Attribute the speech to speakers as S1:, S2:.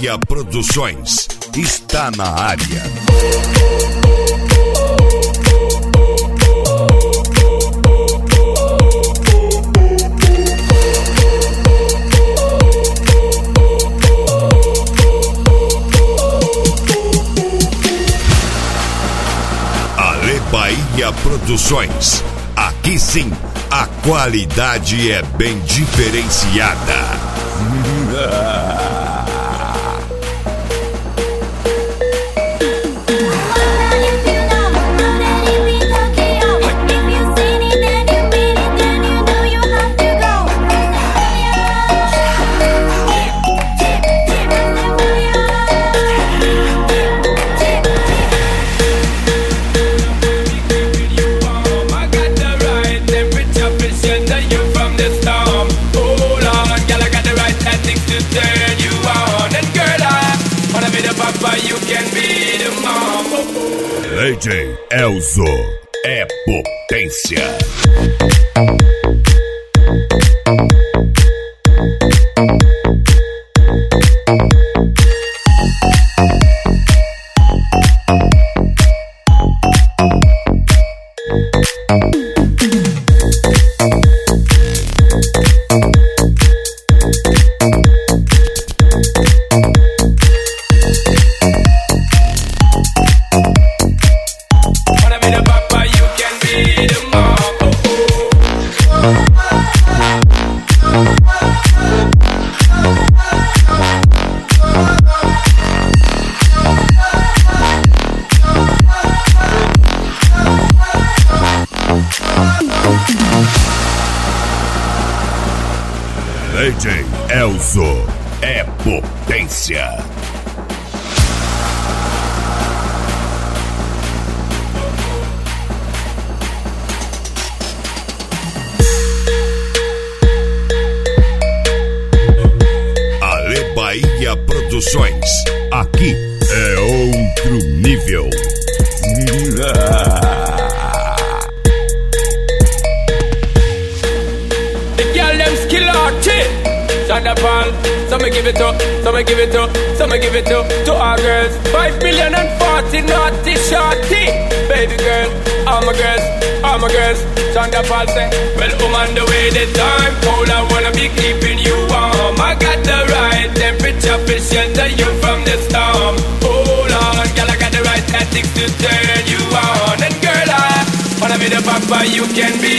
S1: Bahia Produções está na área. Ale Bahia Produções. Aqui sim, a qualidade é bem diferenciada. DJ Elzo é potência. DJ Elzo é potência. Ale Bahia Produções. Aqui é outro nível.
S2: Thunderball, some give it up, some give it up, some give it up to our girls. 5 million and 40 naughty shorty. Baby girl, all my girls. Thunderball say, well, on the way the time cold, I wanna be keeping you warm. I got the right temperature to shelter you from the storm. Hold on, girl, I got the right tactics to turn you on. And girl, I wanna be the papa, you can be